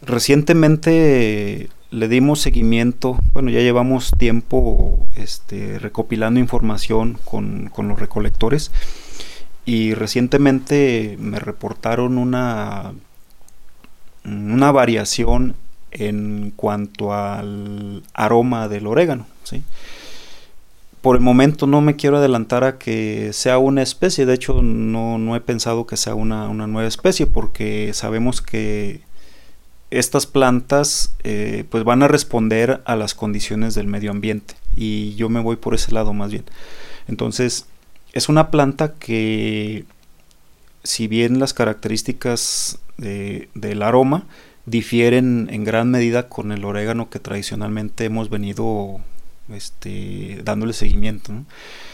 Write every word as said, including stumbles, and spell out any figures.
Recientemente le dimos seguimiento, bueno, ya llevamos tiempo este, recopilando información con, con los recolectores y recientemente me reportaron una, una variación en cuanto al aroma del orégano, ¿sí? Por el momento no me quiero adelantar a que sea una especie, de hecho no, no he pensado que sea una, una nueva especie porque sabemos que estas plantas eh, pues van a responder a las condiciones del medio ambiente y yo me voy por ese lado más bien. Entonces es una planta que si bien las características de, del aroma difieren en gran medida con el orégano que tradicionalmente hemos venido este, dándole seguimiento, ¿no?